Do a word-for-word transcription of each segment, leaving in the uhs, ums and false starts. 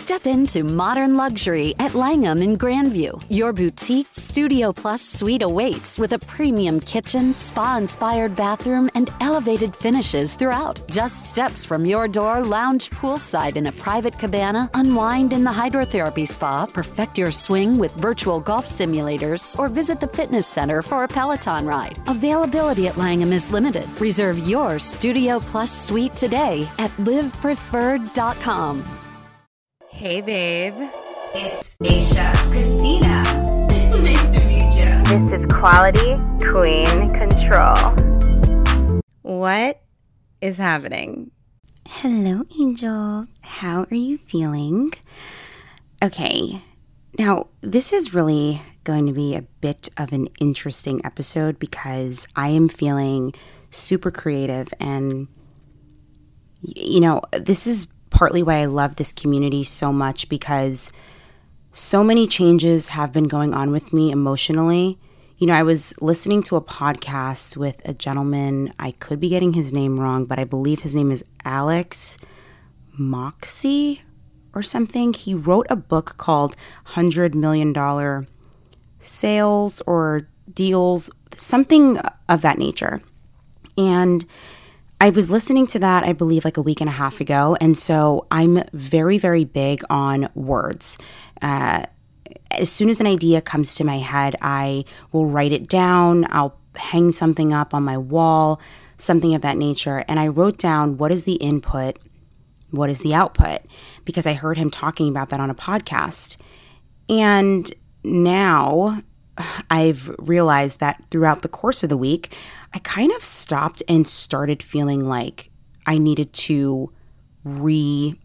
Step into modern luxury at Langham in Grandview. Your boutique Studio Plus suite awaits with a premium kitchen, spa-inspired bathroom, and elevated finishes throughout. Just steps from your door, lounge poolside in a private cabana, unwind in the hydrotherapy spa, perfect your swing with virtual golf simulators, or visit the fitness center for a Peloton ride. Availability at Langham is limited. Reserve your Studio Plus suite today at live preferred dot com. Hey, babe. It's Aisha. Christina. Nice to meet you. This is Quality Queen Control. What is happening? Hello, Angel. How are you feeling? Okay. Now, this is really going to be a bit of an interesting episode because I am feeling super creative and, you know, this is partly why I love this community so much because so many changes have been going on with me emotionally. You know, I was listening to a podcast with a gentleman, I could be getting his name wrong, but I believe his name is Alex Moxie or something. He wrote a book called one hundred million dollars Sales or Deals, something of that nature. And I was listening to that, I believe, like a week and a half ago. And so I'm very, very big on words. Uh, as soon as an idea comes to my head, I will write it down. I'll hang something up on my wall, something of that nature. And I wrote down what is the input, what is the output, because I heard him talking about that on a podcast. And now I've realized that throughout the course of the week, I kind of stopped and started feeling like I needed to regroup.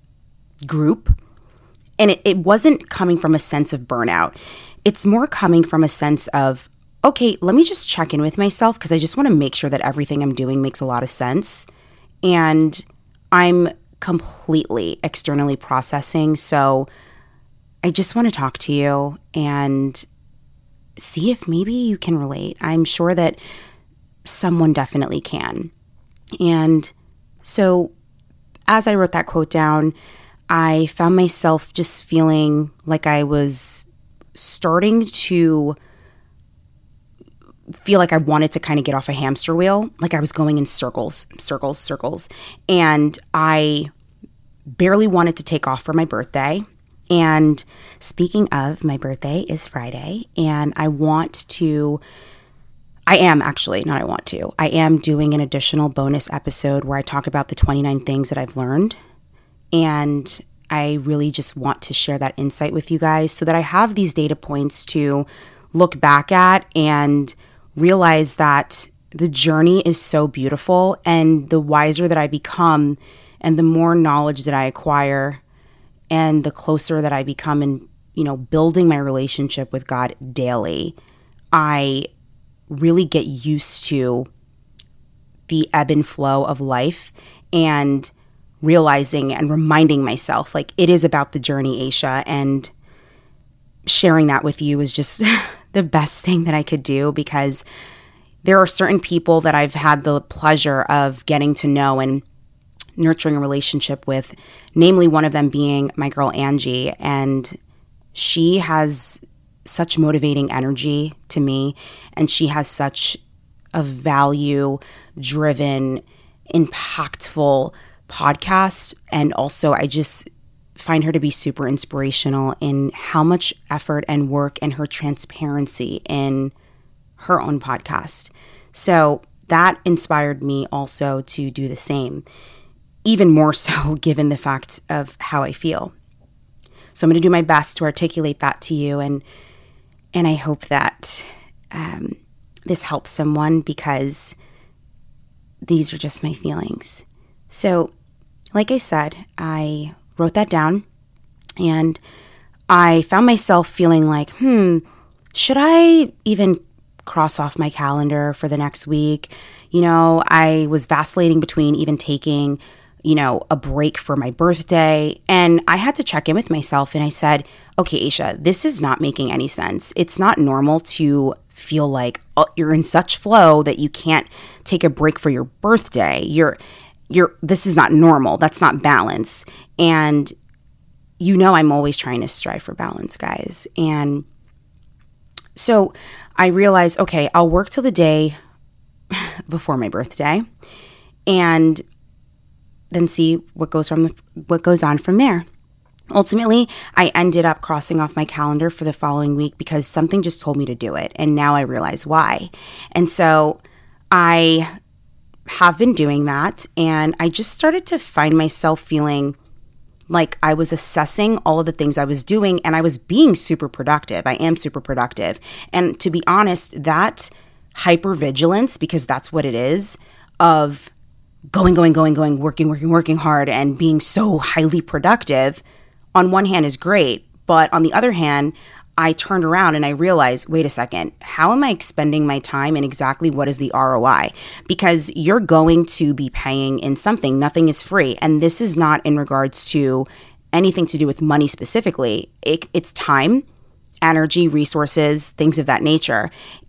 And it, it wasn't coming from a sense of burnout. It's more coming from a sense of, okay, let me just check in with myself because I just want to make sure that everything I'm doing makes a lot of sense. And I'm completely externally processing. So I just want to talk to you and see if maybe you can relate. I'm sure that someone definitely can. And so as I wrote that quote down, I found myself just feeling like I was starting to feel like I wanted to kind of get off a hamster wheel. Like I was going in circles, circles, circles. And I barely wanted to take off for my birthday. And speaking of, my birthday is Friday, and I want to, I am actually, not I want to, I am doing an additional bonus episode where I talk about the twenty-nine things that I've learned. And I really just want to share that insight with you guys so that I have these data points to look back at and realize that the journey is so beautiful, and the wiser that I become and the more knowledge that I acquire and the closer that I become in, you know, building my relationship with God daily, I really get used to the ebb and flow of life and realizing and reminding myself, like, it is about the journey, Aisha, and sharing that with you is just the best thing that I could do because there are certain people that I've had the pleasure of getting to know and nurturing a relationship with, namely one of them being my girl Angie, and she has such motivating energy to me, and she has such a value-driven, impactful podcast, and also I just find her to be super inspirational in how much effort and work and her transparency in her own podcast. So that inspired me also to do the same. Even more so given the fact of how I feel. So I'm going to do my best to articulate that to you, and and I hope that um, this helps someone because these are just my feelings. So like I said, I wrote that down, and I found myself feeling like, hmm, should I even cross off my calendar for the next week? You know, I was vacillating between even taking you know, a break for my birthday. And I had to check in with myself and I said, okay, Aisha, this is not making any sense. It's not normal to feel like oh, you're in such flow that you can't take a break for your birthday. You're, you're, this is not normal. That's not balance. And you know I'm always trying to strive for balance, guys. And so I realized, okay, I'll work till the day before my birthday and then see what goes from the, what goes on from there. Ultimately, I ended up crossing off my calendar for the following week because something just told me to do it. And now I realize why. And so I have been doing that. And I just started to find myself feeling like I was assessing all of the things I was doing, and I was being super productive. I am super productive. And to be honest, that hypervigilance, because that's what it is, of going, going, going, going, working, working, working hard, and being so highly productive, on one hand is great. But on the other hand, I turned around and I realized, wait a second, how am I expending my time and exactly what is the R O I? Because you're going to be paying in something. Nothing is free. And this is not in regards to anything to do with money specifically. It, it's time, energy, resources, things of that nature.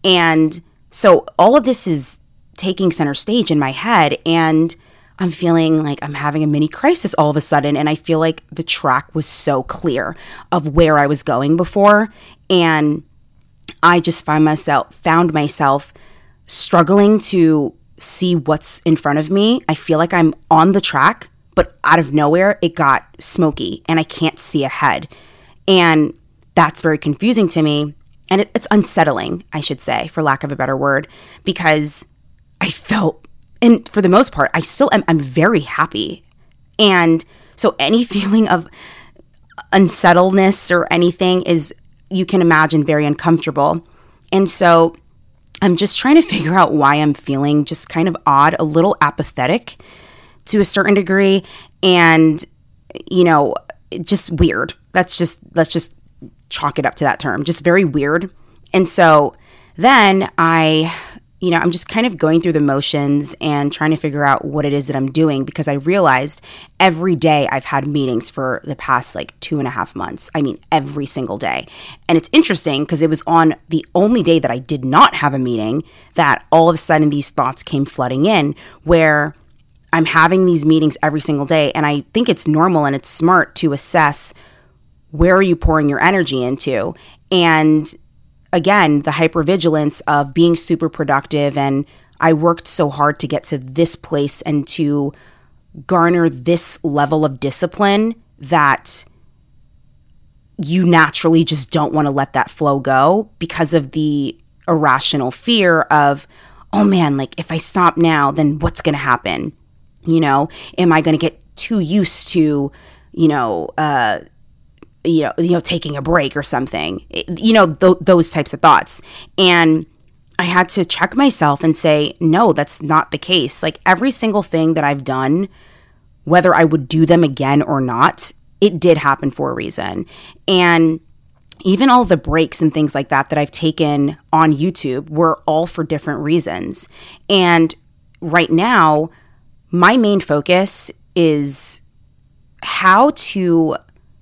And so all of this is taking center stage in my head, and I'm feeling like I'm having a mini crisis all of a sudden. And I feel like the track was so clear of where I was going before. And I just find myself, found myself struggling to see what's in front of me. I feel like I'm on the track, but out of nowhere, it got smoky and I can't see ahead. And that's very confusing to me. And it, it's unsettling, I should say, for lack of a better word, because I felt, and for the most part, I still am I'm very happy. And so any feeling of unsettledness or anything is, you can imagine, very uncomfortable. And so I'm just trying to figure out why I'm feeling just kind of odd, a little apathetic to a certain degree, and, you know, just weird. That's just, let's just chalk it up to that term, just very weird. And so then I... you know, I'm just kind of going through the motions and trying to figure out what it is that I'm doing, because I realized every day I've had meetings for the past like two and a half months. I mean, every single day. And it's interesting because it was on the only day that I did not have a meeting that all of a sudden these thoughts came flooding in, where I'm having these meetings every single day. And I think it's normal and it's smart to assess, where are you pouring your energy into? And again, the hypervigilance of being super productive, and I worked so hard to get to this place and to garner this level of discipline that you naturally just don't want to let that flow go because of the irrational fear of, oh man, like if I stop now, then what's going to happen? You know, am I going to get too used to, you know, uh, you know, you know, taking a break or something, you know, th- those types of thoughts. And I had to check myself and say, no, that's not the case. Like every single thing that I've done, whether I would do them again or not, it did happen for a reason. And even all the breaks and things like that that I've taken on YouTube were all for different reasons. And right now, my main focus is how to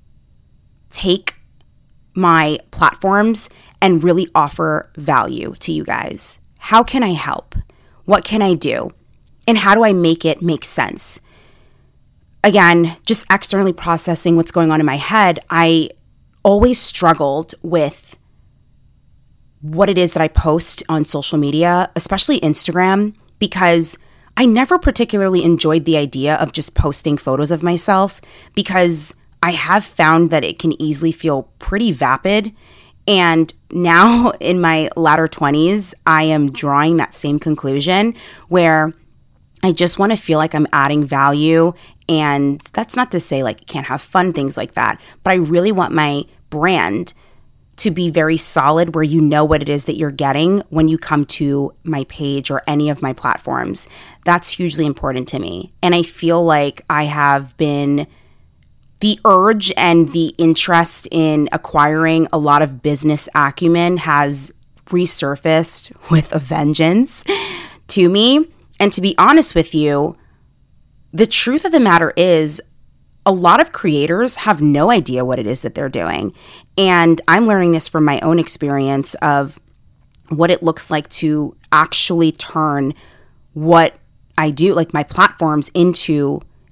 take my platforms and really offer value to you guys. How can I help? What can I do? And how do I make it make sense? Again, just externally processing what's going on in my head, I always struggled with what it is that I post on social media, especially Instagram, because I never particularly enjoyed the idea of just posting photos of myself, because I have found that it can easily feel pretty vapid. And now in my latter twenties, I am drawing that same conclusion where I just want to feel like I'm adding value. And that's not to say like you can't have fun things like that, but I really want my brand to be very solid, where you know what it is that you're getting when you come to my page or any of my platforms. That's hugely important to me. And I feel like I have been... the urge and the interest in acquiring a lot of business acumen has resurfaced with a vengeance to me. And to be honest with you, the truth of the matter is a lot of creators have no idea what it is that they're doing. And I'm learning this from my own experience of what it looks like to actually turn what I do, like my platforms, into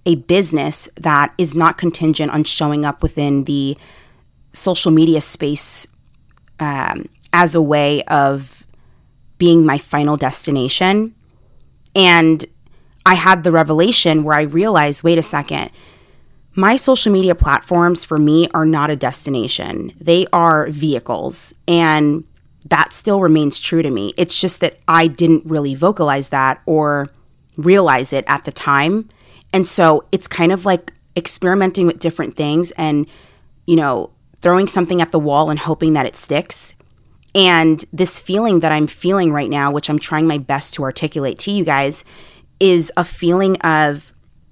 a business that is not contingent on showing up within the social media space um, as a way of being my final destination. And I had the revelation where I realized, wait a second, my social media platforms for me are not a destination. They are vehicles. And that still remains true to me. It's just that I didn't really vocalize that or realize it at the time. And so it's kind of like experimenting with different things and, you know, throwing something at the wall and hoping that it sticks. And this feeling that I'm feeling right now, which I'm trying my best to articulate to you guys, is a feeling of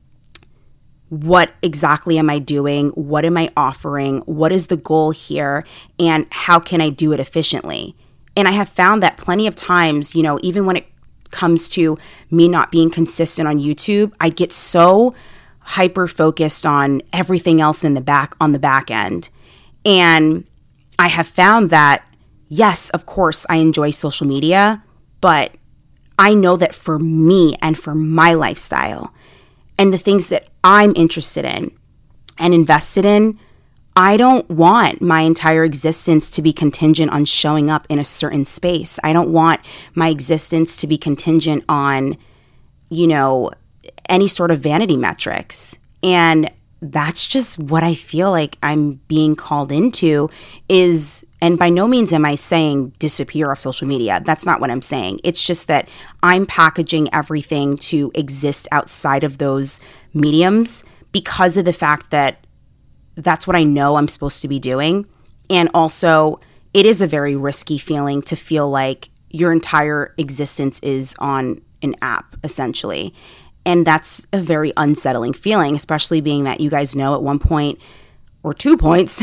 what exactly am I doing? What am I offering? What is the goal here? And how can I do it efficiently? And I have found that plenty of times, you know, even when it comes to me not being consistent on YouTube, I get so hyper focused on everything else in the back on the back end. And I have found that, yes, of course, I enjoy social media, but I know that for me and for my lifestyle and the things that I'm interested in and invested in, I don't want my entire existence to be contingent on showing up in a certain space. I don't want my existence to be contingent on, you know, any sort of vanity metrics. And that's just what I feel like I'm being called into is, and by no means am I saying disappear off social media. That's not what I'm saying. It's just that I'm packaging everything to exist outside of those mediums because of the fact that that's what I know I'm supposed to be doing. And also, it is a very risky feeling to feel like your entire existence is on an app, essentially. And that's a very unsettling feeling, especially being that you guys know at one point or two points,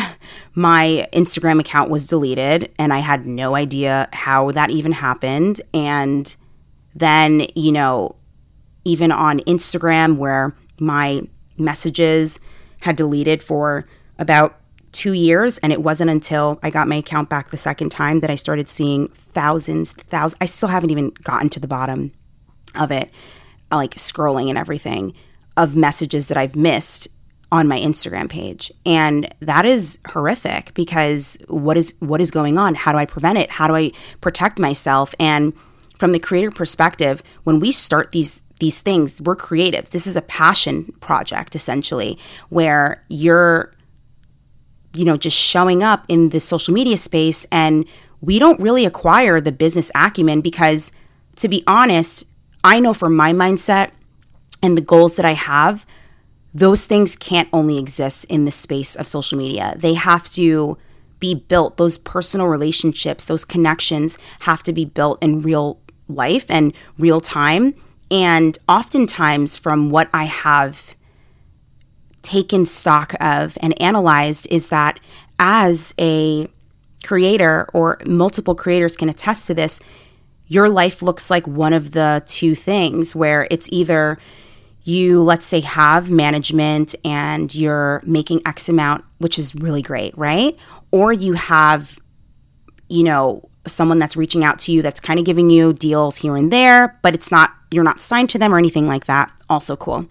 my Instagram account was deleted and I had no idea how that even happened. And then, you know, even on Instagram where my messages had deleted for about two years. And it wasn't until I got my account back the second time that I started seeing thousands, thousands. I still haven't even gotten to the bottom of it, like scrolling and everything, of messages that I've missed on my Instagram page. And that is horrific because what is what is going on? How do I prevent it? How do I protect myself? And from the creator perspective, when we start these these things, we're creatives. This is a passion project, essentially, where you're, you know, just showing up in the social media space, and we don't really acquire the business acumen because, to be honest, I know from my mindset and the goals that I have, those things can't only exist in the space of social media. They have to be built. Those personal relationships, those connections have to be built in real life and real time. And oftentimes, from what I have taken stock of and analyzed, is that as a creator, or multiple creators can attest to this, your life looks like one of the two things, where it's either you, let's say, have management and you're making X amount, which is really great, right? Or you have, you know, someone that's reaching out to you that's kind of giving you deals here and there, but it's not, you're not signed to them or anything like that. Also cool.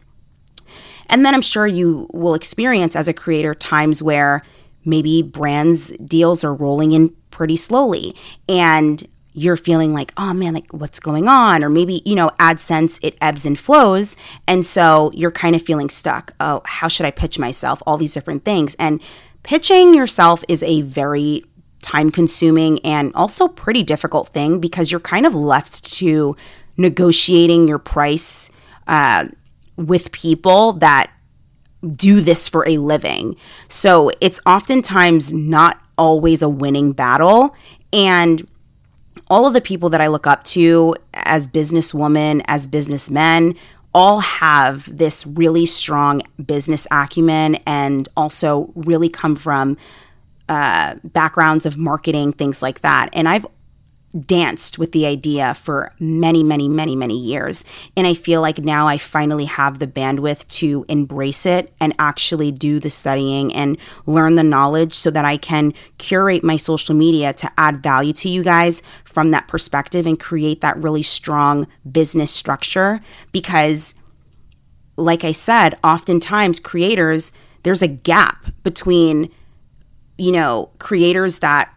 And then I'm sure you will experience as a creator times where maybe brands deals are rolling in pretty slowly and you're feeling like, oh man, like what's going on? Or maybe, you know, AdSense, it ebbs and flows. And so you're kind of feeling stuck. Oh, how should I pitch myself? All these different things. And pitching yourself is a very time consuming and also pretty difficult thing because you're kind of left to negotiating your price uh, with people that do this for a living. So it's oftentimes not always a winning battle. And all of the people that I look up to as businesswomen, as businessmen, all have this really strong business acumen and also really come from uh, backgrounds of marketing, things like that. And I've danced with the idea for many, many, many, many years. And I feel like now I finally have the bandwidth to embrace it and actually do the studying and learn the knowledge so that I can curate my social media to add value to you guys from that perspective and create that really strong business structure. Because like I said, oftentimes creators, there's a gap between, you know, creators that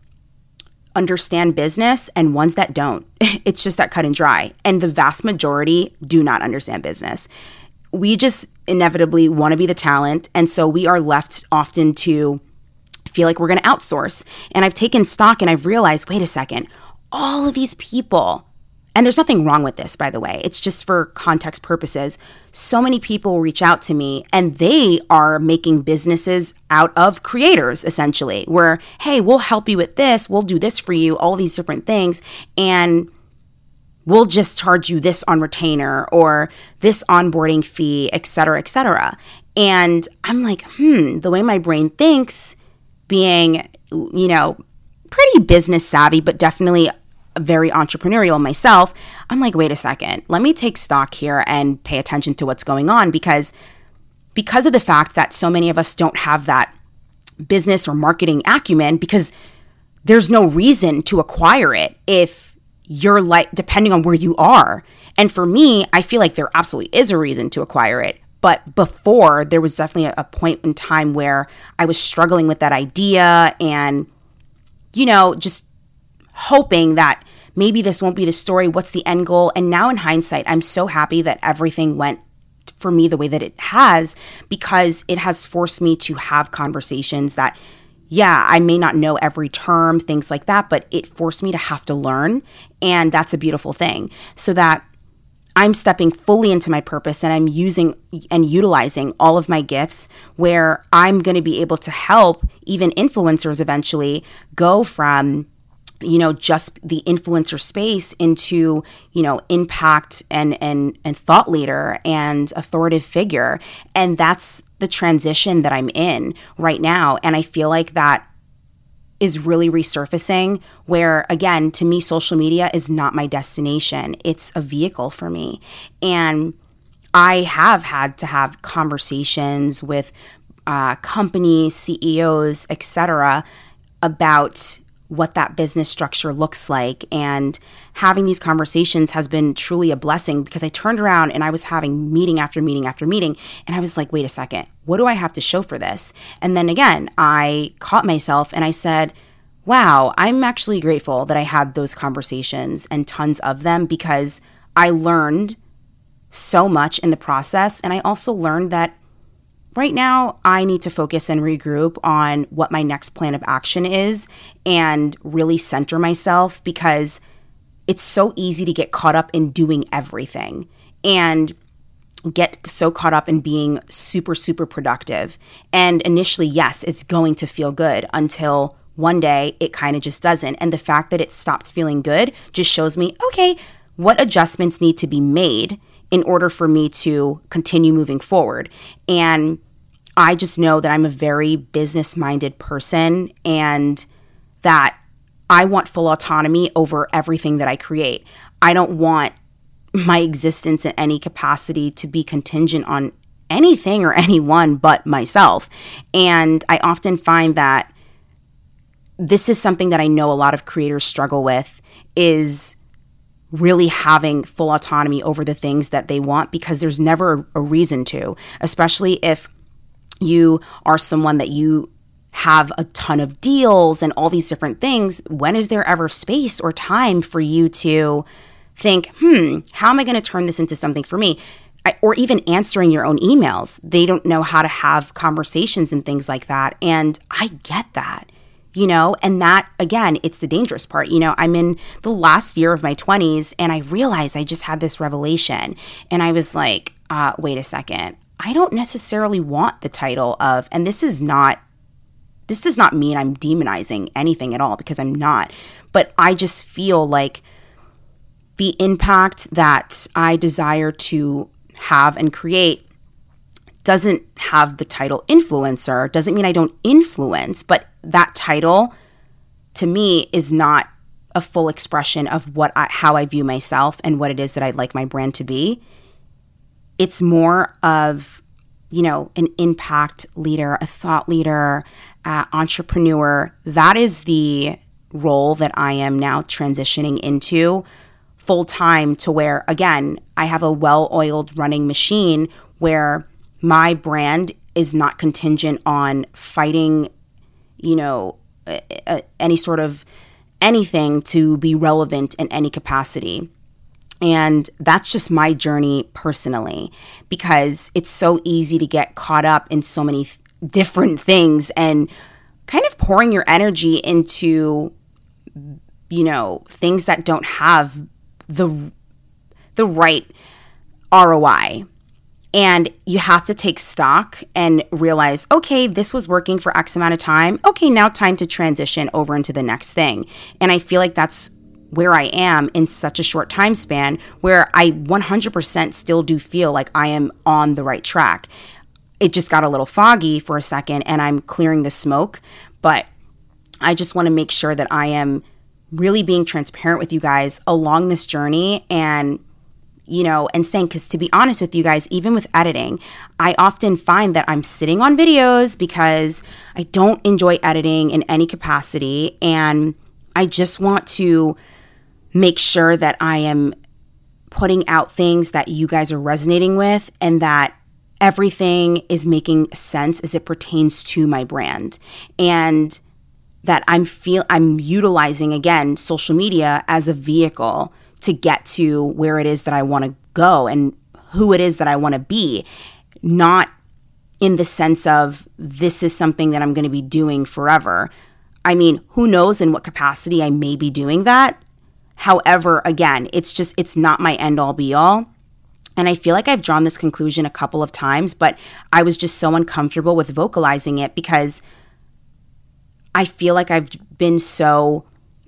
understand business and ones that don't. It's just that cut and dry. And the vast majority do not understand business. We just inevitably want to be the talent. And so we are left often to feel like we're going to outsource. And I've taken stock and I've realized, wait a second, all of these people, and there's nothing wrong with this, by the way, it's just for context purposes. So many people reach out to me and they are making businesses out of creators, essentially, where, hey, we'll help you with this, we'll do this for you, all these different things, and we'll just charge you this on retainer or this onboarding fee, et cetera, et cetera. And I'm like, hmm, the way my brain thinks, being, you know, pretty business savvy, but definitely very entrepreneurial myself, I'm like, wait a second, let me take stock here and pay attention to what's going on, because because of the fact that so many of us don't have that business or marketing acumen, because there's no reason to acquire it if you're like, depending on where you are. And for me, I feel like there absolutely is a reason to acquire it. But before, there was definitely a, a point in time where I was struggling with that idea and, you know, just hoping that maybe this won't be the story. What's the end goal? And now in hindsight, I'm so happy that everything went for me the way that it has, because it has forced me to have conversations that, yeah, I may not know every term, things like that, but it forced me to have to learn. And that's a beautiful thing. So that I'm stepping fully into my purpose and I'm using and utilizing all of my gifts, where I'm going to be able to help even influencers eventually go from, you know, just the influencer space into, you know, impact and, and, and thought leader and authoritative figure. And that's the transition that I'm in right now. And I feel like that is really resurfacing, where, again, to me, social media is not my destination. It's a vehicle for me. And I have had to have conversations with uh, companies, C E Os, et cetera, about what that business structure looks like. And having these conversations has been truly a blessing, because I turned around and I was having meeting after meeting after meeting. And I was like, wait a second, what do I have to show for this? And then again, I caught myself and I said, wow, I'm actually grateful that I had those conversations and tons of them, because I learned so much in the process. And I also learned that right now, I need to focus and regroup on what my next plan of action is and really center myself, because it's so easy to get caught up in doing everything and get so caught up in being super, super productive. And initially, yes, it's going to feel good until one day it kind of just doesn't. And the fact that it stopped feeling good just shows me, okay, what adjustments need to be made in order for me to continue moving forward. And I just know that I'm a very business-minded person, and that I want full autonomy over everything that I create. I don't want my existence in any capacity to be contingent on anything or anyone but myself. And I often find that this is something that I know a lot of creators struggle with, is really having full autonomy over the things that they want, because there's never a reason to, especially if you are someone that you have a ton of deals and all these different things. When is there ever space or time for you to think, hmm, how am I going to turn this into something for me? I, or even answering your own emails. They don't know how to have conversations and things like that. And I get that. You know, and that, again, it's the dangerous part. You know, I'm in the last year of my twenties and I realized I just had this revelation. And I was like, uh, wait a second. I don't necessarily want the title of, and this is not, this does not mean I'm demonizing anything at all, because I'm not. But I just feel like the impact that I desire to have and create doesn't have the title influencer. Doesn't mean I don't influence, but that title to me is not a full expression of what I, how I view myself and what it is that I'd like my brand to be. It's more of, you know, an impact leader, a thought leader, uh, entrepreneur. That is the role that I am now transitioning into full time, to where, again, I have a well-oiled running machine where my brand is not contingent on fighting, you know, a, a, any sort of anything to be relevant in any capacity. And that's just my journey personally, because it's so easy to get caught up in so many th- different things and kind of pouring your energy into, you know, things that don't have the the right R O I. And you have to take stock and realize, okay, this was working for X amount of time. Okay, now time to transition over into the next thing. And I feel like that's where I am in such a short time span, where I one hundred percent still do feel like I am on the right track. It just got a little foggy for a second and I'm clearing the smoke, but I just want to make sure that I am really being transparent with you guys along this journey, and you know, and saying, because to be honest with you guys, even with editing, I often find that I'm sitting on videos because I don't enjoy editing in any capacity, and I just want to make sure that I am putting out things that you guys are resonating with and that everything is making sense as it pertains to my brand, and that I'm feel I'm utilizing, again, social media as a vehicle to get to where it is that I want to go and who it is that I want to be, not in the sense of this is something that I'm going to be doing forever. I mean, who knows in what capacity I may be doing that. However, again, it's just, it's not my end all be all. And I feel like I've drawn this conclusion a couple of times, but I was just so uncomfortable with vocalizing it because I feel like I've been so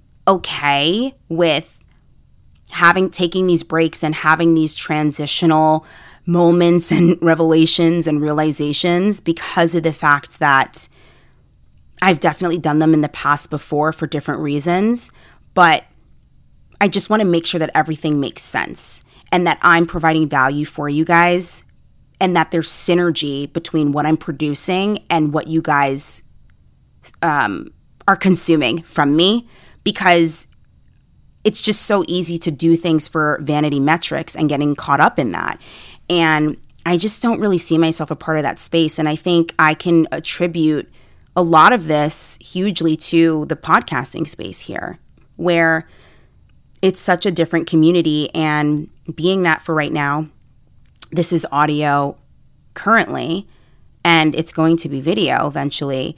okay with having, taking these breaks and having these transitional moments and revelations and realizations because of the fact that I've definitely done them in the past before for different reasons, but I just want to make sure that everything makes sense and that I'm providing value for you guys and that there's synergy between what I'm producing and what you guys um, are consuming from me, because it's just so easy to do things for vanity metrics and getting caught up in that. And I just don't really see myself a part of that space. And I think I can attribute a lot of this hugely to the podcasting space here, where it's such a different community. And being that for right now, this is audio currently, and it's going to be video eventually,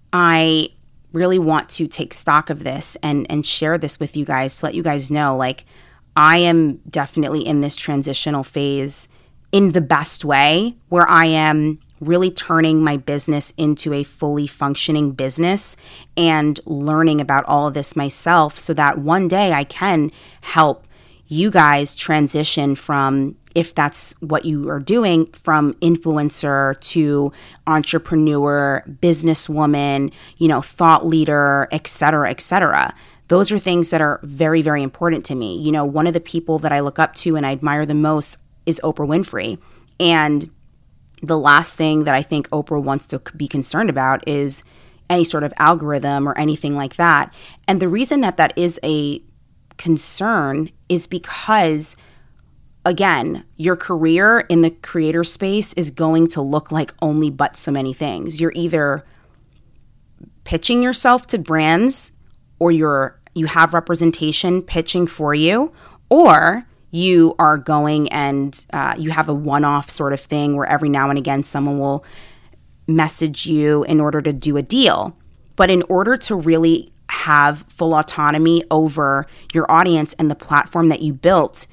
I really want to take stock of this and, and share this with you guys to let you guys know, like, I am definitely in this transitional phase in the best way, where I am really turning my business into a fully functioning business and learning about all of this myself so that one day I can help you guys transition from, if that's what you are doing, from influencer to entrepreneur, businesswoman, you know, thought leader, et cetera, et cetera. Those are things that are very, very important to me. You know, one of the people that I look up to and I admire the most is Oprah Winfrey. And the last thing that I think Oprah wants to be concerned about is any sort of algorithm or anything like that. And the reason that that is a concern is because, again, your career in the creator space is going to look like only but so many things. You're either pitching yourself to brands, or you're you have representation pitching for you, or you are going and uh, you have a one-off sort of thing where every now and again someone will message you in order to do a deal. But in order to really have full autonomy over your audience and the platform that you built,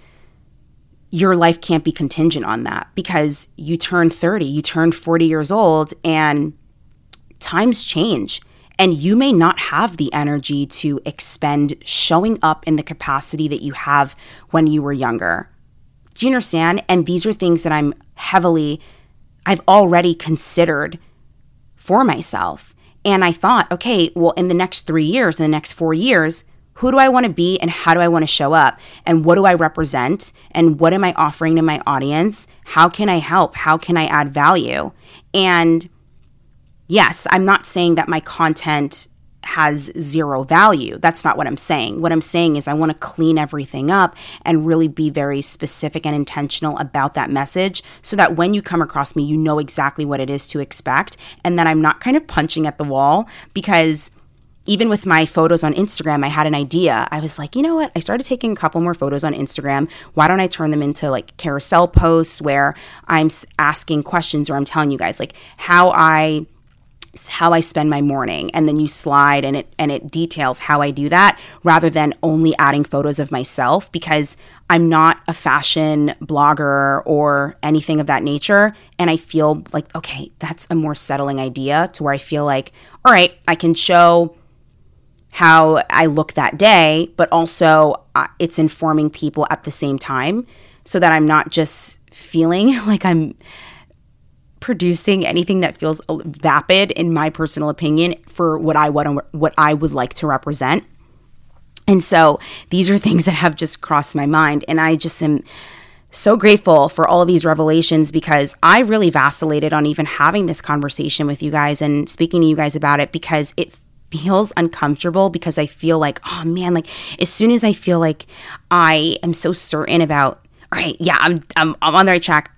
your life can't be contingent on that, because you turn thirty, you turn forty years old, and times change. And you may not have the energy to expend showing up in the capacity that you have when you were younger. Do you understand? And these are things that I'm heavily, I've already considered for myself. And I thought, okay, well, in the next three years, in the next four years, who do I want to be and how do I want to show up? And what do I represent? And what am I offering to my audience? How can I help? How can I add value? And yes, I'm not saying that my content has zero value. That's not what I'm saying. What I'm saying is I want to clean everything up and really be very specific and intentional about that message so that when you come across me, you know exactly what it is to expect and that I'm not kind of punching at the wall. Because even with my photos on Instagram, I had an idea. I was like, you know what? I started taking a couple more photos on Instagram. Why don't I turn them into like carousel posts where I'm asking questions or I'm telling you guys like how I how I spend my morning, and then you slide and it and it details how I do that rather than only adding photos of myself, because I'm not a fashion blogger or anything of that nature. And I feel like, okay, that's a more settling idea to where I feel like, all right, I can show how I look that day, but also uh, it's informing people at the same time so that I'm not just feeling like I'm producing anything that feels vapid, in my personal opinion, for what I what, what I would like to represent. And so these are things that have just crossed my mind, and I just am so grateful for all of these revelations, because I really vacillated on even having this conversation with you guys and speaking to you guys about it, because it feels uncomfortable, because I feel like, oh man, like as soon as I feel like I am so certain about, all right, yeah, I'm I'm, I'm on the right track.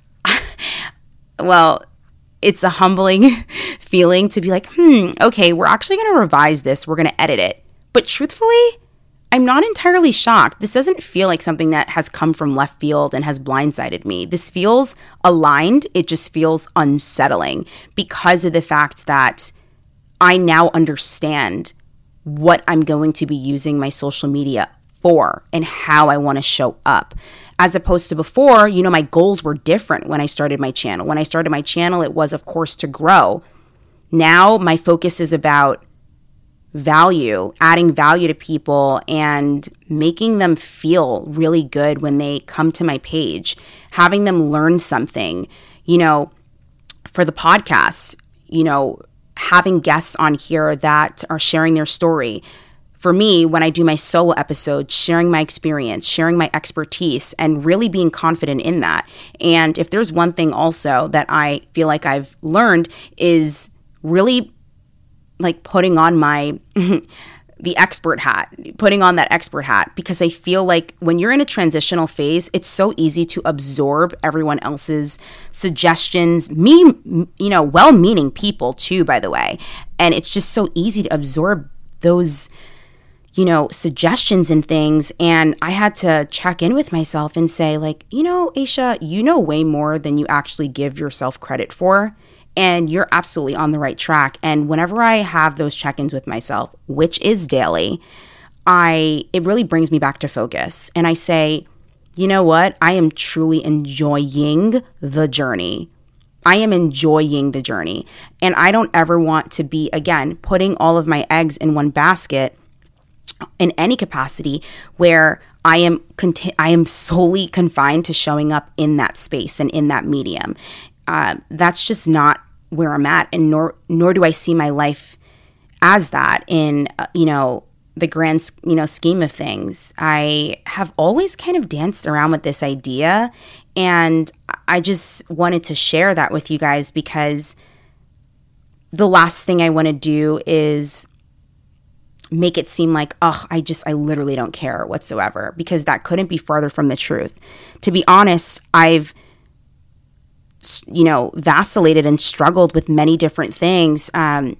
Well, it's a humbling feeling to be like, hmm, okay, we're actually going to revise this. We're going to edit it. But truthfully, I'm not entirely shocked. This doesn't feel like something that has come from left field and has blindsided me. This feels aligned. It just feels unsettling because of the fact that I now understand what I'm going to be using my social media for and how I want to show up. As opposed to before, you know, my goals were different when I started my channel. When I started my channel, it was, of course, to grow. Now my focus is about value, adding value to people and making them feel really good when they come to my page, having them learn something. You know, for the podcast, you know, having guests on here that are sharing their story. For me, when I do my solo episode, sharing my experience, sharing my expertise, and really being confident in that. And if there's one thing also that I feel like I've learned is really like putting on my the expert hat, putting on that expert hat, because I feel like when you're in a transitional phase, it's so easy to absorb everyone else's suggestions, me, you know, well-meaning people too, by the way. And it's just so easy to absorb those, you know, suggestions and things. And I had to check in with myself and say, like, you know, Aisha, you know way more than you actually give yourself credit for. And you're absolutely on the right track. And whenever I have those check-ins with myself, which is daily, I it really brings me back to focus. And I say, you know what? I am truly enjoying the journey. I am enjoying the journey. And I don't ever want to be, again, putting all of my eggs in one basket in any capacity where I am conti- I am solely confined to showing up in that space and in that medium. Uh, that's just not where I'm at, and nor nor do I see my life as that in uh, you know the grand you know scheme of things. I have always kind of danced around with this idea, and I just wanted to share that with you guys, because the last thing I want to do is make it seem like, oh, I just, I literally don't care whatsoever, because that couldn't be farther from the truth. To be honest, I've, you know, vacillated and struggled with many different things, um,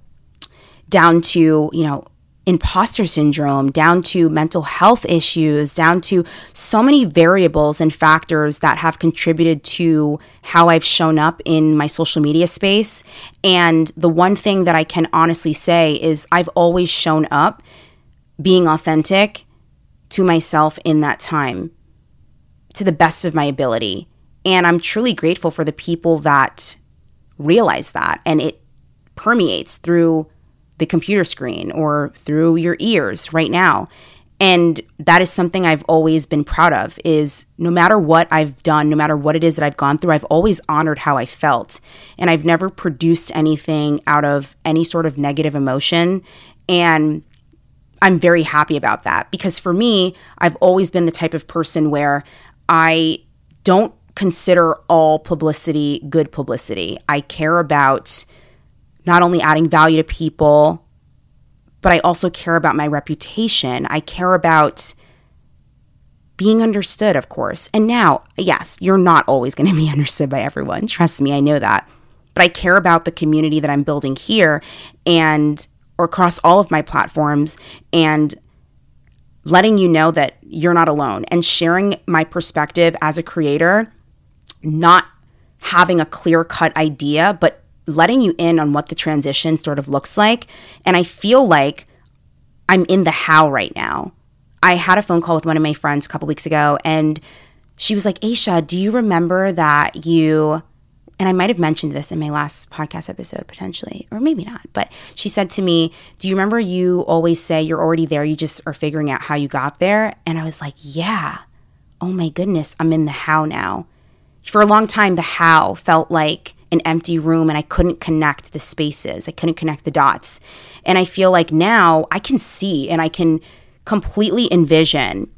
down to, you know, imposter syndrome, down to mental health issues, down to so many variables and factors that have contributed to how I've shown up in my social media space. And the one thing that I can honestly say is I've always shown up being authentic to myself in that time, to the best of my ability. And I'm truly grateful for the people that realize that, and it permeates through the computer screen or through your ears right now. And that is something I've always been proud of, is no matter what I've done, no matter what it is that I've gone through, I've always honored how I felt. And I've never produced anything out of any sort of negative emotion. And I'm very happy about that, because for me, I've always been the type of person where I don't consider all publicity good publicity. I care about not only adding value to people, but I also care about my reputation. I care about being understood, of course. And now, yes, you're not always going to be understood by everyone. Trust me, I know that. But I care about the community that I'm building here and or across all of my platforms, and letting you know that you're not alone, and sharing my perspective as a creator, not having a clear-cut idea, but letting you in on what the transition sort of looks like. And I feel like I'm in the how right now. I had a phone call with one of my friends a couple weeks ago, and she was like, Aisha, do you remember that you, and I might have mentioned this in my last podcast episode potentially, or maybe not, but she said to me, do you remember you always say you're already there, you just are figuring out how you got there? And I was like, yeah, oh my goodness, I'm in the how now. For a long time, the how felt like an empty room, and I couldn't connect the spaces. I couldn't connect the dots. And I feel like now I can see and I can completely envision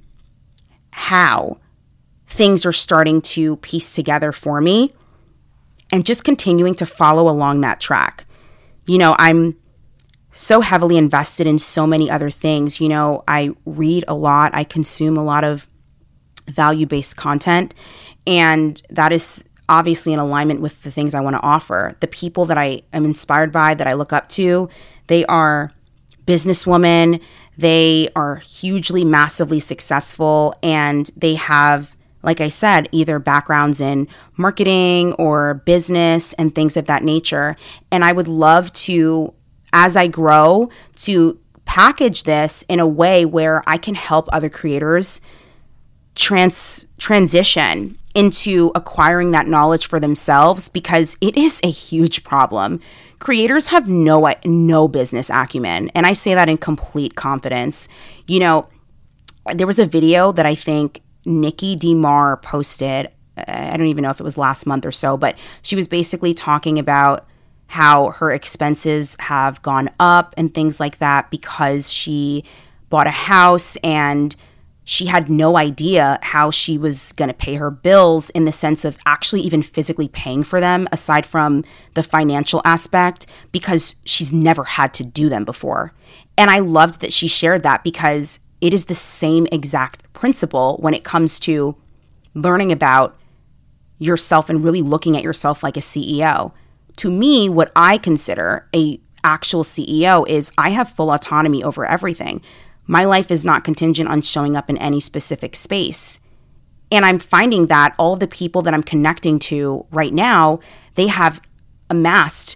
how things are starting to piece together for me, and just continuing to follow along that track. You know, I'm so heavily invested in so many other things. You know, I read a lot. I consume a lot of value-based content, and that is obviously in alignment with the things I want to offer. The people that I am inspired by, that I look up to, they are businesswomen. They are hugely, massively successful, and they have, like I said, either backgrounds in marketing or business and things of that nature. And I would love to, as I grow, to package this in a way where I can help other creators trans transition into acquiring that knowledge for themselves, because it is a huge problem. Creators have no no business acumen, and I say that in complete confidence. You know, there was a video that I think Nikki DeMar posted. I don't even know if it was last month or so, but she was basically talking about how her expenses have gone up and things like that because she bought a house and she had no idea how she was going to pay her bills, in the sense of actually even physically paying for them, aside from the financial aspect, because she's never had to do them before. And I loved that she shared that, because it is the same exact principle when it comes to learning about yourself and really looking at yourself like a C E O. To me, what I consider a actual C E O is I have full autonomy over everything. My life is not contingent on showing up in any specific space. And I'm finding that all of the people that I'm connecting to right now, they have amassed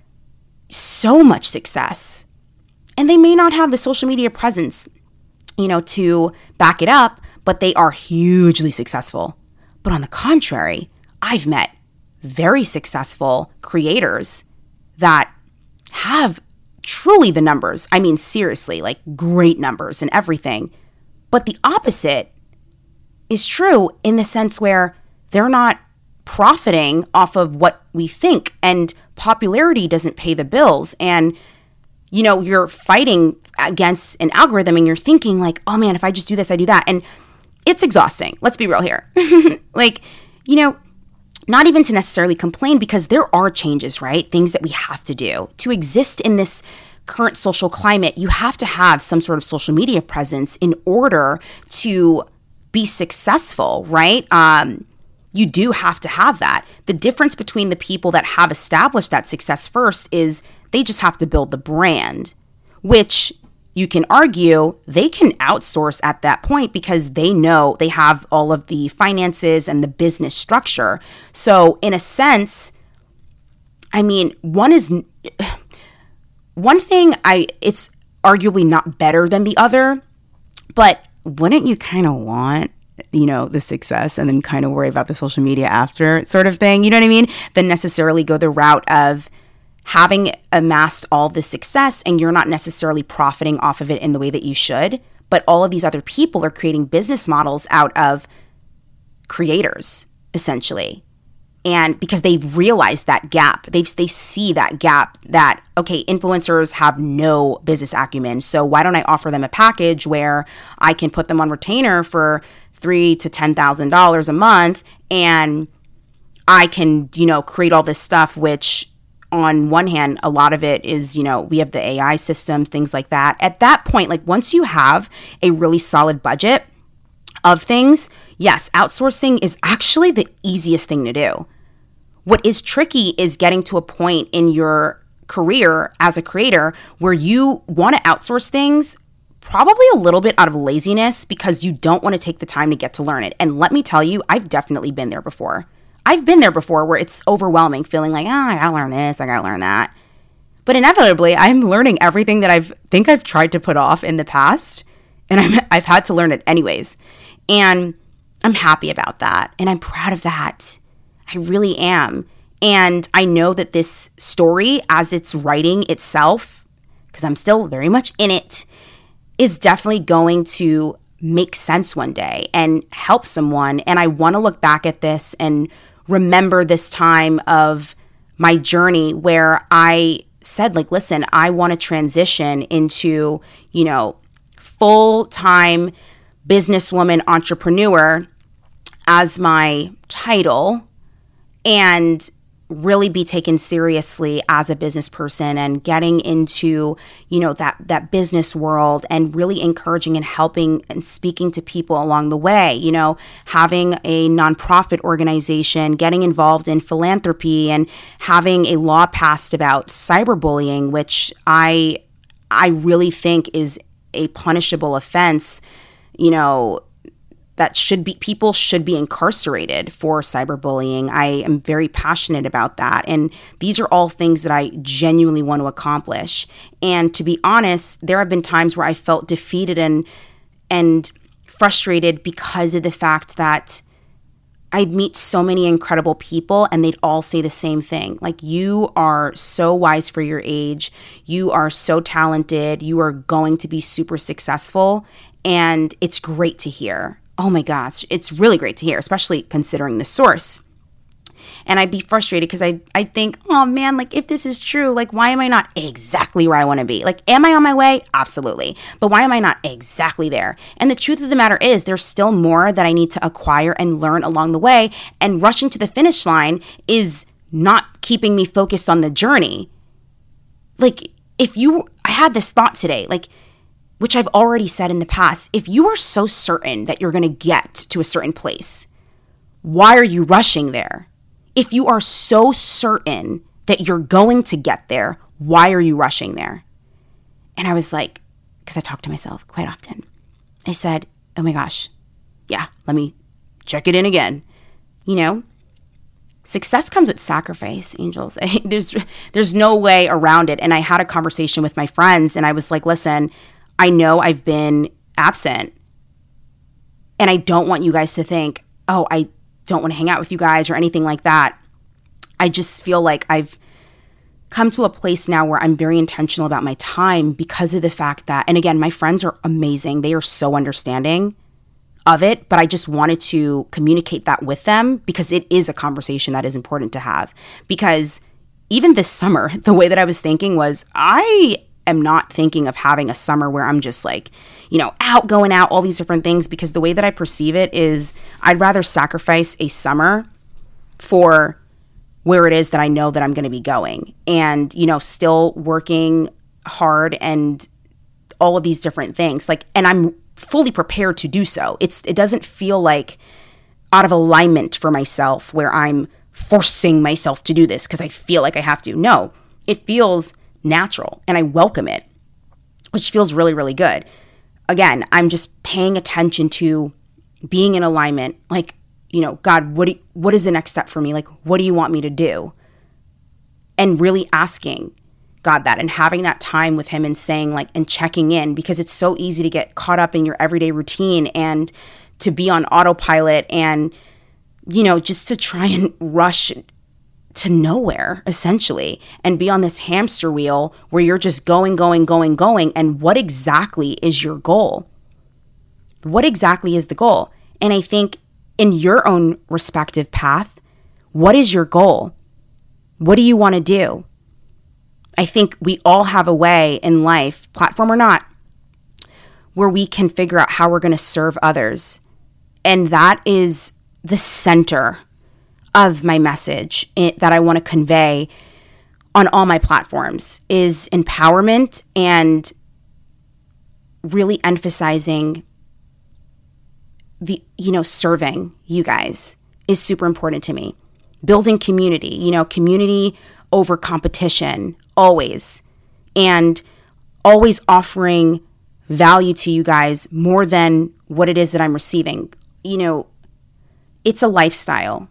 so much success. And they may not have the social media presence, you know, to back it up, but they are hugely successful. But on the contrary, I've met very successful creators that have truly the numbers. I mean, seriously, like great numbers and everything. But the opposite is true, in the sense where they're not profiting off of what we think, and popularity doesn't pay the bills. And, you know, you're fighting against an algorithm and you're thinking like, oh man, if I just do this, I do that. And it's exhausting. Let's be real here. Like, you know, not even to necessarily complain, because there are changes, right? Things that we have to do. To exist in this current social climate, you have to have some sort of social media presence in order to be successful, right? Um, you do have to have that. The difference between the people that have established that success first is they just have to build the brand, which you can argue they can outsource at that point, because they know they have all of the finances and the business structure. So in a sense, I mean, one is one thing I it's arguably not better than the other, but wouldn't you kind of want, you know, the success and then kind of worry about the social media after, sort of thing? You know what I mean? Than necessarily go the route of having amassed all this success and you're not necessarily profiting off of it in the way that you should, but all of these other people are creating business models out of creators, essentially. And because they've realized that gap, they they see that gap that, okay, influencers have no business acumen, so why don't I offer them a package where I can put them on retainer for three to ten thousand dollars a month, and I can, you know, create all this stuff which on one hand, a lot of it is, you know, we have the A I systems, things like that. At that point, like once you have a really solid budget of things, yes, outsourcing is actually the easiest thing to do. What is tricky is getting to a point in your career as a creator where you want to outsource things probably a little bit out of laziness because you don't want to take the time to get to learn it. And let me tell you, I've definitely been there before. I've been there before where it's overwhelming, feeling like, oh, I gotta learn this, I gotta learn that. But inevitably, I'm learning everything that I think I've tried to put off in the past, and I'm, I've had to learn it anyways. And I'm happy about that, and I'm proud of that. I really am. And I know that this story, as it's writing itself, because I'm still very much in it, is definitely going to make sense one day and help someone. And I want to look back at this and remember this time of my journey where I said, like, listen, I want to transition into, you know, full-time businesswoman entrepreneur as my title and really be taken seriously as a business person and getting into, you know, that that business world and really encouraging and helping and speaking to people along the way, you know, having a nonprofit organization, getting involved in philanthropy and having a law passed about cyberbullying, which I I really think is a punishable offense, you know, that should be, people should be incarcerated for cyberbullying. I am very passionate about that. And these are all things that I genuinely want to accomplish. And to be honest, there have been times where I felt defeated and and frustrated because of the fact that I'd meet so many incredible people and they'd all say the same thing. Like, you are so wise for your age. You are so talented. You are going to be super successful. And it's great to hear. Oh my gosh, it's really great to hear, especially considering the source. And I'd be frustrated because I I think, oh man, like if this is true, like why am I not exactly where I want to be? Like, am I on my way? Absolutely. But why am I not exactly there? And the truth of the matter is there's still more that I need to acquire and learn along the way. And rushing to the finish line is not keeping me focused on the journey. Like if you, I had this thought today, like, which I've already said in the past, if you are so certain that you're going to get to a certain place, why are you rushing there? If you are so certain that you're going to get there, why are you rushing there? And I was like, because I talk to myself quite often. I said, oh my gosh, yeah, let me check it in again. You know, success comes with sacrifice, angels. There's, there's no way around it. And I had a conversation with my friends and I was like, listen, I know I've been absent and I don't want you guys to think, oh, I don't want to hang out with you guys or anything like that. I just feel like I've come to a place now where I'm very intentional about my time because of the fact that, and again, my friends are amazing. They are so understanding of it, but I just wanted to communicate that with them because it is a conversation that is important to have. Because even this summer, the way that I was thinking was, I am not thinking of having a summer where I'm just like, you know, out, going out, all these different things, because the way that I perceive it is I'd rather sacrifice a summer for where it is that I know that I'm going to be going and, you know, still working hard and all of these different things. Like, and I'm fully prepared to do so. It's, it doesn't feel like out of alignment for myself where I'm forcing myself to do this because I feel like I have to. No, it feels natural and I welcome it, which feels really, really good. Again, I'm just paying attention to being in alignment. Like, you know, God, what do, what is the next step for me? Like, what do you want me to do? And really asking God that and having that time with him and saying like, and checking in, because it's so easy to get caught up in your everyday routine and to be on autopilot and, you know, just to try and rush to nowhere, essentially, and be on this hamster wheel where you're just going, going, going, going. And what exactly is your goal? What exactly is the goal? And I think in your own respective path, what is your goal? What do you want to do? I think we all have a way in life, platform or not, where we can figure out how we're going to serve others. And that is the center of my message that I want to convey on all my platforms is empowerment and really emphasizing the, you know, serving you guys is super important to me. Building community, you know, community over competition, always. And always offering value to you guys more than what it is that I'm receiving. You know, it's a lifestyle.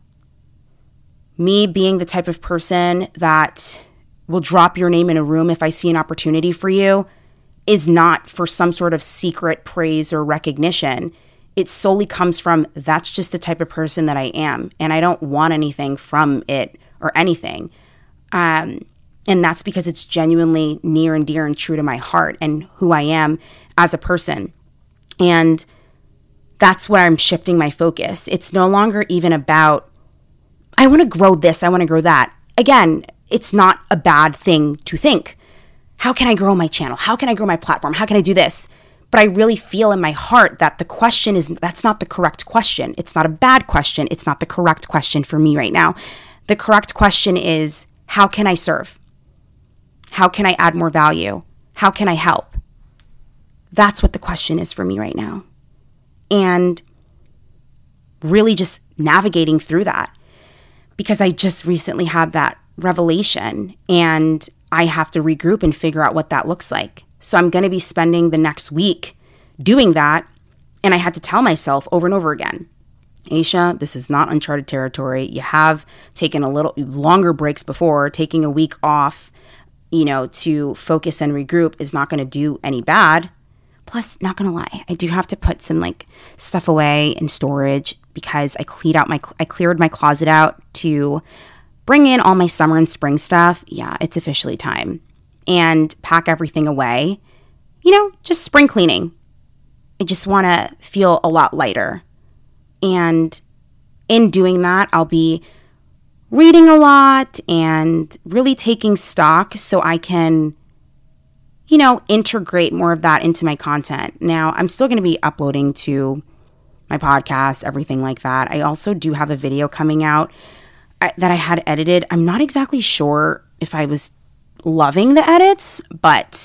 Me being the type of person that will drop your name in a room if I see an opportunity for you is not for some sort of secret praise or recognition. It solely comes from that's just the type of person that I am, and I don't want anything from it or anything. Um, and that's because it's genuinely near and dear and true to my heart and who I am as a person. And that's where I'm shifting my focus. It's no longer even about, I want to grow this, I want to grow that. Again, it's not a bad thing to think. How can I grow my channel? How can I grow my platform? How can I do this? But I really feel in my heart that the question is, that's not the correct question. It's not a bad question. It's not the correct question for me right now. The correct question is, how can I serve? How can I add more value? How can I help? That's what the question is for me right now. And really just navigating through that, because I just recently had that revelation and I have to regroup and figure out what that looks like. So I'm going to be spending the next week doing that. And I had to tell myself over and over again, Aisha, this is not uncharted territory. You have taken a little longer breaks before. Taking a week off, you know, to focus and regroup is not going to do any bad. Plus, not going to lie, I do have to put some like stuff away in storage because I cleared out my I cleared my closet out to bring in all my summer and spring stuff. Yeah, it's officially time. And pack everything away. You know, just spring cleaning. I just want to feel a lot lighter. And in doing that, I'll be reading a lot and really taking stock so I can, you know, integrate more of that into my content. Now, I'm still going to be uploading to my podcast, everything like that. I also do have a video coming out that I had edited. I'm not exactly sure if I was loving the edits, but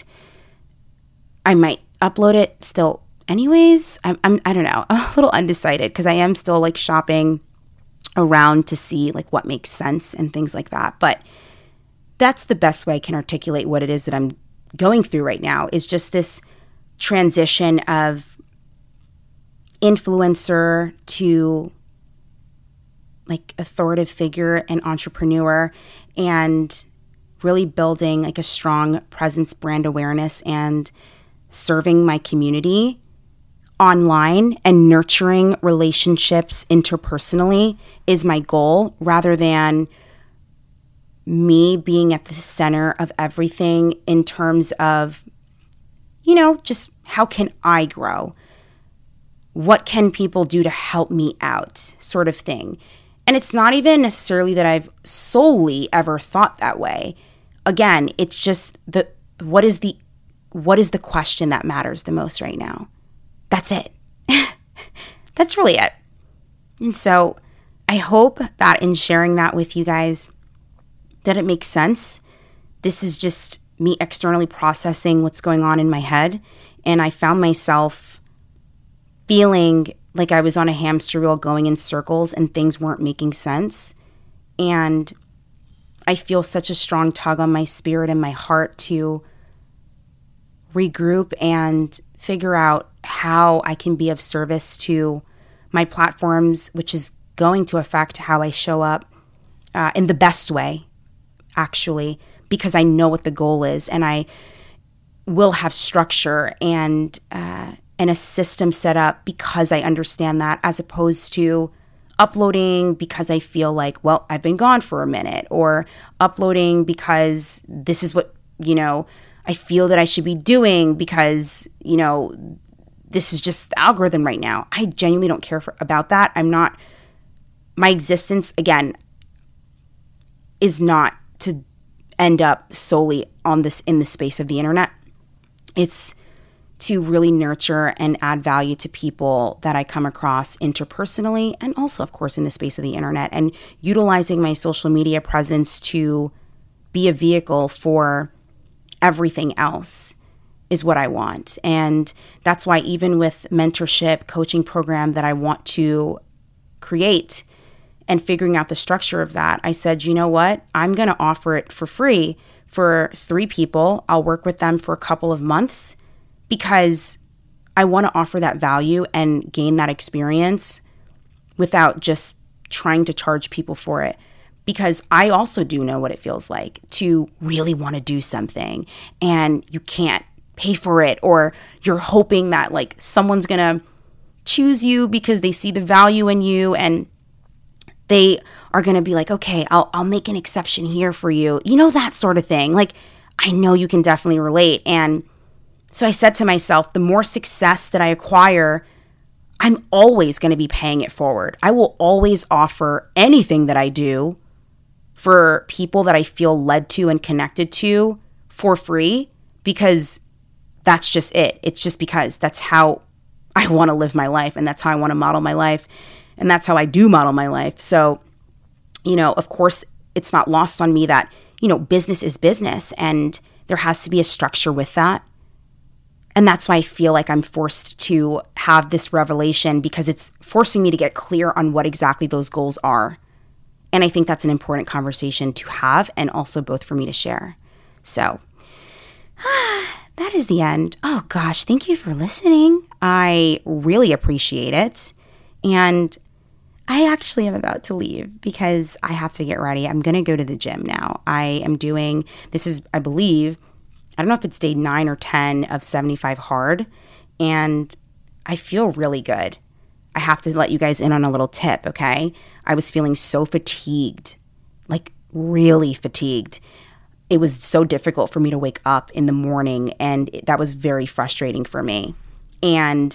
I might upload it still anyways. I'm, I'm I don't know. I'm a little undecided because I am still like shopping around to see like what makes sense and things like that. But that's the best way I can articulate what it is that I'm going through right now, is just this transition of influencer to like authoritative figure and entrepreneur, and really building like a strong presence, brand awareness, and serving my community online and nurturing relationships interpersonally is my goal, rather than me being at the center of everything in terms of, you know, just how can I grow? What can people do to help me out, sort of thing. And it's not even necessarily that I've solely ever thought that way. Again, it's just the what is the what is the question that matters the most right now? That's it. That's really it. And so I hope that in sharing that with you guys, that it makes sense. This is just me externally processing what's going on in my head. And I found myself feeling like I was on a hamster wheel going in circles and things weren't making sense. And I feel such a strong tug on my spirit and my heart to regroup and figure out how I can be of service to my platforms, which is going to affect how I show up uh, in the best way, actually, because I know what the goal is, and I will have structure and uh, and a system set up because I understand that, as opposed to uploading because I feel like, well, I've been gone for a minute, or uploading because this is what, you know, I feel that I should be doing because, you know, this is just the algorithm right now. I genuinely don't care for, about that. I'm not, my existence, again, is not to end up solely on this, in the space of the internet. It's to really nurture and add value to people that I come across interpersonally, and also, of course, in the space of the internet, and utilizing my social media presence to be a vehicle for everything else is what I want. And that's why even with mentorship, coaching program that I want to create and figuring out the structure of that, I said, you know what? I'm going to offer it for free for three people. I'll work with them for a couple of months because I want to offer that value and gain that experience without just trying to charge people for it. Because I also do know what it feels like to really want to do something and you can't pay for it, or you're hoping that like someone's going to choose you because they see the value in you and they are going to be like, okay, I'll I'll make an exception here for you. You know, that sort of thing. Like, I know you can definitely relate. And so I said to myself, the more success that I acquire, I'm always going to be paying it forward. I will always offer anything that I do for people that I feel led to and connected to for free, because that's just it. It's just because that's how I want to live my life, and that's how I want to model my life, and that's how I do model my life. So, you know, of course, it's not lost on me that, you know, business is business and there has to be a structure with that. And that's why I feel like I'm forced to have this revelation, because it's forcing me to get clear on what exactly those goals are. And I think that's an important conversation to have, and also both for me to share. So that is the end. Oh gosh, thank you for listening. I really appreciate it. And I actually am about to leave because I have to get ready. I'm going to go to the gym now. I am doing, this is, I believe, I don't know if it's day nine or ten of seventy-five hard. And I feel really good. I have to let you guys in on a little tip, okay? I was feeling so fatigued, like really fatigued. It was so difficult for me to wake up in the morning, and it, that was very frustrating for me. And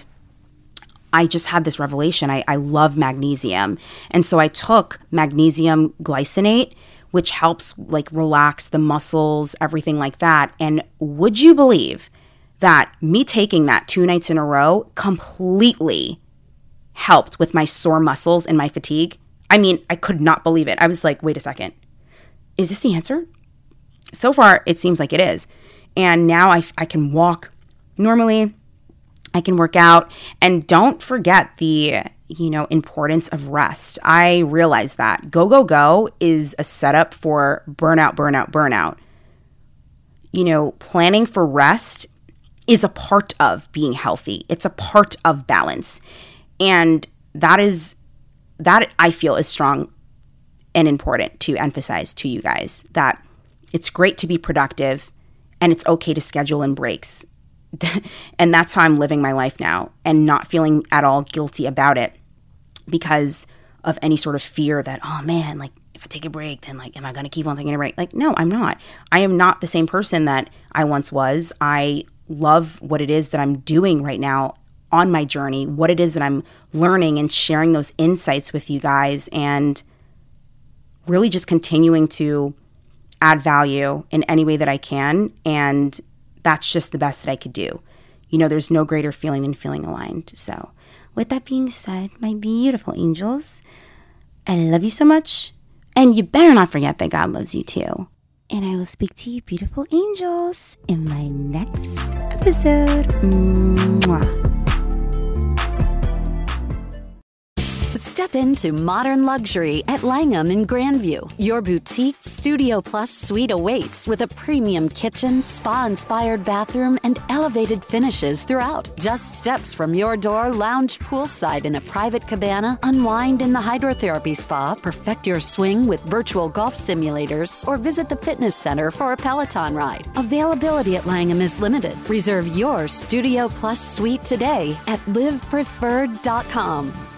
I just had this revelation. I, I love magnesium. And so I took magnesium glycinate, which helps like relax the muscles, everything like that. And would you believe that me taking that two nights in a row completely helped with my sore muscles and my fatigue? I mean, I could not believe it. I was like, wait a second. Is this the answer? So far, it seems like it is. And now I, I can walk normally. I can work out. And don't forget the, you know, importance of rest. I realize that go, go, go is a setup for burnout, burnout, burnout. You know, planning for rest is a part of being healthy. It's a part of balance. And that is, that I feel is strong and important to emphasize to you guys, that it's great to be productive and it's okay to schedule in breaks. And that's how I'm living my life now, and not feeling at all guilty about it because of any sort of fear that, oh man, like if I take a break, then like, am I going to keep on taking a break? Like, no, I'm not. I am not the same person that I once was. I love what it is that I'm doing right now on my journey, what it is that I'm learning, and sharing those insights with you guys, and really just continuing to add value in any way that I can. And that's just the best that I could do. You know, there's no greater feeling than feeling aligned. So with that being said, my beautiful angels, I love you so much. And you better not forget that God loves you too. And I will speak to you, beautiful angels, in my next episode. Mwah. Step into modern luxury at Langham in Grandview. Your boutique Studio Plus suite awaits with a premium kitchen, spa-inspired bathroom, and elevated finishes throughout. Just steps from your door, lounge poolside in a private cabana, unwind in the hydrotherapy spa, perfect your swing with virtual golf simulators, or visit the fitness center for a Peloton ride. Availability at Langham is limited. Reserve your Studio Plus suite today at live preferred dot com.